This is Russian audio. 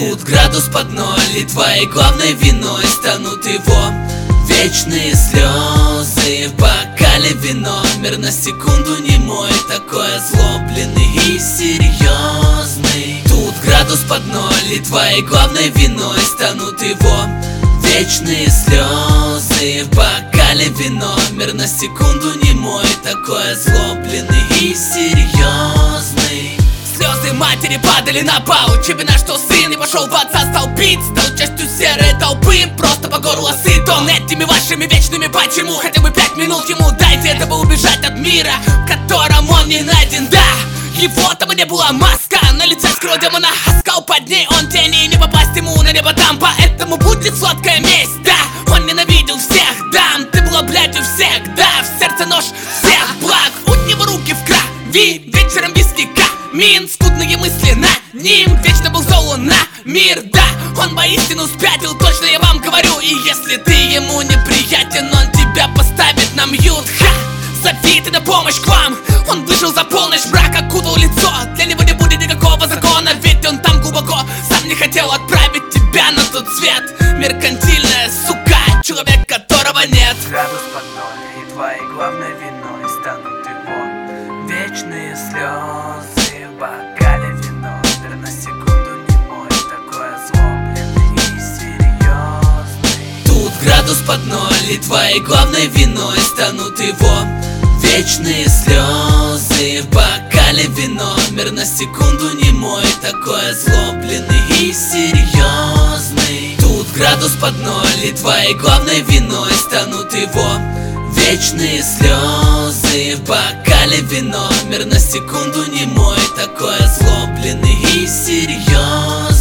Тут градус под ноль, и твоей главной виной станут его вечные слезы. В бокале вино, мир на секунду не мой, такой озлобленный и серьезный. Тут градус под ноль, и твоей главной виной станут его вечные слезы. В бокале вино, мир на секунду не мой, такой озлобленный и серьезный. Слезы матери падали на пол, чебина, что сын не пошел в отца, стал пить, стал частью серой толпы, просто по горло сыт он этими вашими вечными почему. Хотя бы 5 минут ему дайте, этого убежать от мира, в котором он не найден, да. Его там и не была маска, на лице скрыл демона, оскал под ней он тени, не попасть ему на небо там, поэтому будет сладкая месть, да. Он ненавидел всех дам, ты была блядью всех, да. В сердце нож всех благ, у него руки в крови, вечером виски камин, скудные мысли над ним, вечно был зол на мир, да. Он воистину спятил, точно я вам говорю. И если ты ему неприятен, он тебя поставит на мьют, ха. Зови ты на помощь к вам. Он вышел за полночь, мрак окутал лицо. Для него не будет никакого закона, ведь он там глубоко сам не хотел отправить тебя на тот свет. Меркантильная сука, человек, которого нет. Градус под ноль, и твоей главной виной станут его вечные слезы. В бокале вино, мир на секунду не мой, такой озлобленный и серьезный. Тут градус под ноль, и твоей главной виной станут его вечные слезы. В бокале вино, мир на секунду не мой, такой озлобленный и серьезный. Тут градус под ноль, и твоей главной виной станут его вечные слезы. В бокале вино, мир на секунду не мой, такой озлобленный и серьезный.